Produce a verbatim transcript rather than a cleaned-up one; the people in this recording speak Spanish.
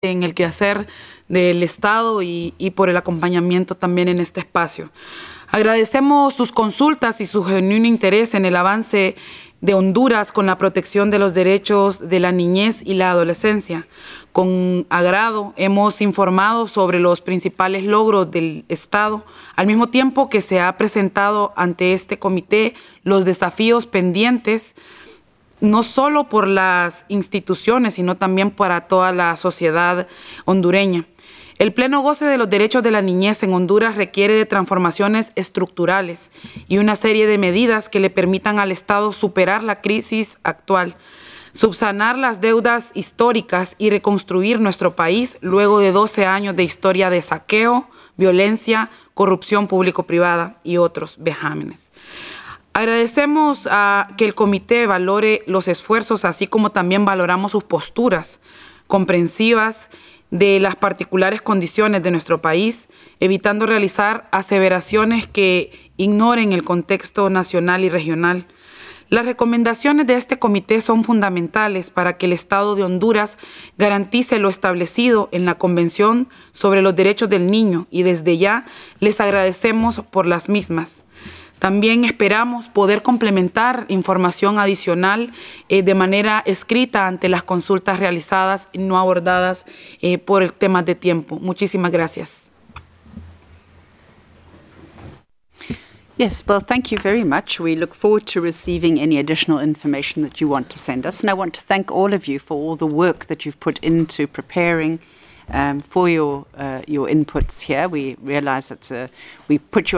en el quehacer del Estado y, y por el acompañamiento también en este espacio. Agradecemos sus consultas y su genuino interés en el avance de Honduras con la protección de los derechos de la niñez y la adolescencia. Con agrado hemos informado sobre los principales logros del Estado, al mismo tiempo que se ha presentado ante este comité los desafíos pendientes, no solo por las instituciones, sino también para toda la sociedad hondureña. El pleno goce de los derechos de la niñez en Honduras requiere de transformaciones estructurales y una serie de medidas que le permitan al Estado superar la crisis actual, subsanar las deudas históricas y reconstruir nuestro país luego de doce años de historia de saqueo, violencia, corrupción público-privada y otros vejámenes. Agradecemos a que el comité valore los esfuerzos, así como también valoramos sus posturas comprensivas de las particulares condiciones de nuestro país, evitando realizar aseveraciones que ignoren el contexto nacional y regional. Las recomendaciones de este comité son fundamentales para que el Estado de Honduras garantice lo establecido en la Convención sobre los Derechos del Niño y desde ya les agradecemos por las mismas. También esperamos poder complementar información adicional eh, de manera escrita ante las consultas realizadas y no abordadas eh, por el tema de tiempo. Muchísimas gracias. Yes, well, thank you very much. We look forward to receiving any additional information that you want to send us. And I want to thank all of you for all the work that you've put into preparing um, for your, uh, your inputs here. We realize that uh, we put you